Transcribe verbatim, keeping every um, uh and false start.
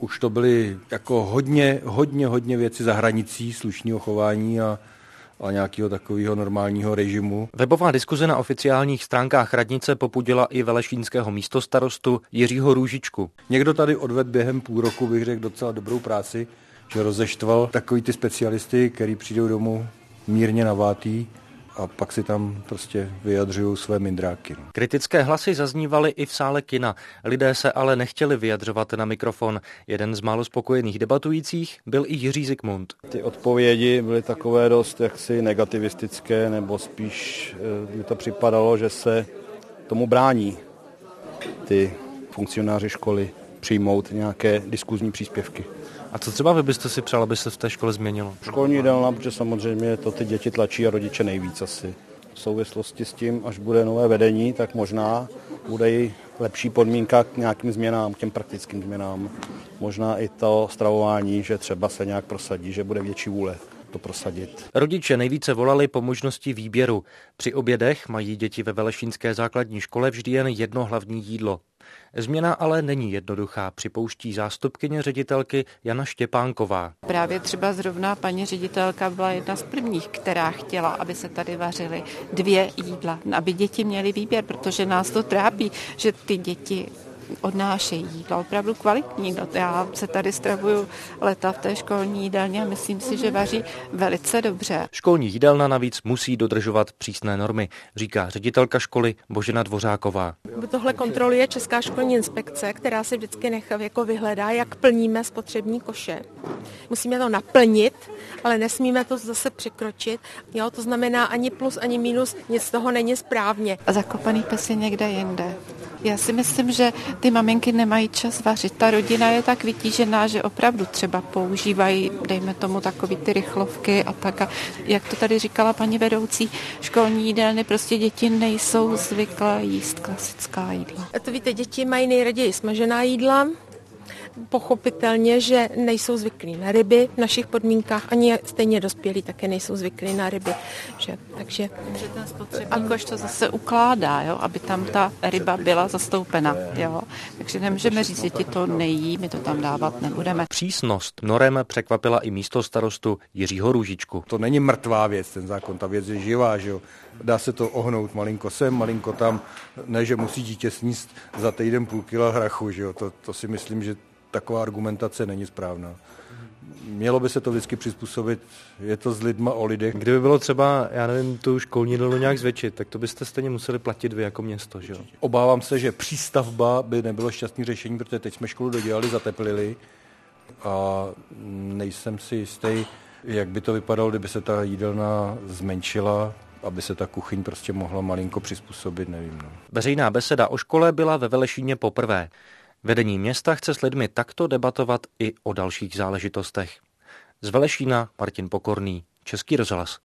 Už to byly jako hodně, hodně, hodně věci za hranicí slušného chování a, a nějakého takového normálního režimu. Webová diskuze na oficiálních stránkách radnice popudila i velešínského místostarostu Jiřího Růžičku. Někdo tady odvedl během půl roku, bych řekl, docela dobrou práci, že rozeštval takový ty specialisty, který přijdou domů mírně navátý a pak si tam prostě vyjadřují své mindráky. Kritické hlasy zaznívaly i v sále kina. Lidé se ale nechtěli vyjadřovat na mikrofon. Jeden z málo spokojených debatujících byl i Jiří Zikmund. Ty odpovědi byly takové dost jaksi negativistické, nebo spíš mi to připadalo, že se tomu brání ty funkcionáři školy přijmout nějaké diskuzní příspěvky. A co třeba vy byste si přál, aby se v té škole změnilo? Školní jídelna, protože samozřejmě to ty děti tlačí a rodiče nejvíc asi. V souvislosti s tím, až bude nové vedení, tak možná bude i lepší podmínka k nějakým změnám, k těm praktickým změnám. Možná i to stravování, že třeba se nějak prosadí, že bude větší vůle to prosadit. Rodiče nejvíce volali po možnosti výběru. Při obědech mají děti ve velešínské základní škole vždy jen jedno hlavní jídlo. Změna ale není jednoduchá, připouští zástupkyně ředitelky Jana Štěpánková. Právě třeba zrovna paní ředitelka byla jedna z prvních, která chtěla, aby se tady vařily dvě jídla, aby děti měly výběr, protože nás to trápí, že ty děti odnášejí jídlo opravdu kvalitní. No, já se tady stravuju leta v té školní jídelně a myslím si, že vaří velice dobře. Školní jídelna navíc musí dodržovat přísné normy, říká ředitelka školy Božena Dvořáková. Tohle kontroluje Česká školní inspekce, která si vždycky nechá jako vyhledá, jak plníme spotřební koše. Musíme to naplnit, ale nesmíme to zase překročit. Jo, to znamená ani plus, ani minus, nic z toho není správně. A zakopaný pes je někde jinde. Já si myslím, že ty maminky nemají čas vařit. Ta rodina je tak vytížená, že opravdu třeba používají, dejme tomu, takový ty rychlovky a tak. A jak to tady říkala paní vedoucí školní jídelny, prostě děti nejsou zvyklé jíst klasická jídla. A to víte, děti mají nejraději smažená jídla. Pochopitelně, že nejsou zvyklí na ryby v našich podmínkách, ani stejně dospělí také nejsou zvyklí na ryby. Že, takže že ten spotřební koš to zase ukládá, jo, aby tam ta ryba byla zastoupena. Jo. Takže nemůžeme říct, že ti to nejí, my to tam dávat nebudeme. Přísnost norem překvapila i místostarostu Jiřího Růžičku. To není mrtvá věc, ten zákon, ta věc je živá, že jo. Dá se to ohnout malinko sem, malinko tam, ne, že musí dítě sníst za týden půl kila hrachu, že jo. To, to si myslím, že taková argumentace není správná. Mělo by se to vždycky přizpůsobit, je to s lidma o lidech. Kdyby bylo třeba, já nevím, tu školní jídelnu nějak zvětšit, tak to byste stejně museli platit vy jako město, že jo? Obávám se, že přístavba by nebylo šťastný řešení, protože teď jsme školu dodělali, zateplili a nejsem si jistý, jak by to vypadalo, kdyby se ta jídelna zmenšila, aby se ta kuchyň prostě mohla malinko přizpůsobit, nevím. No. Veřejná beseda o škole byla ve Velešíně poprvé. Vedení města chce s lidmi takto debatovat i o dalších záležitostech. Z Velešína Martin Pokorný, Český rozhlas.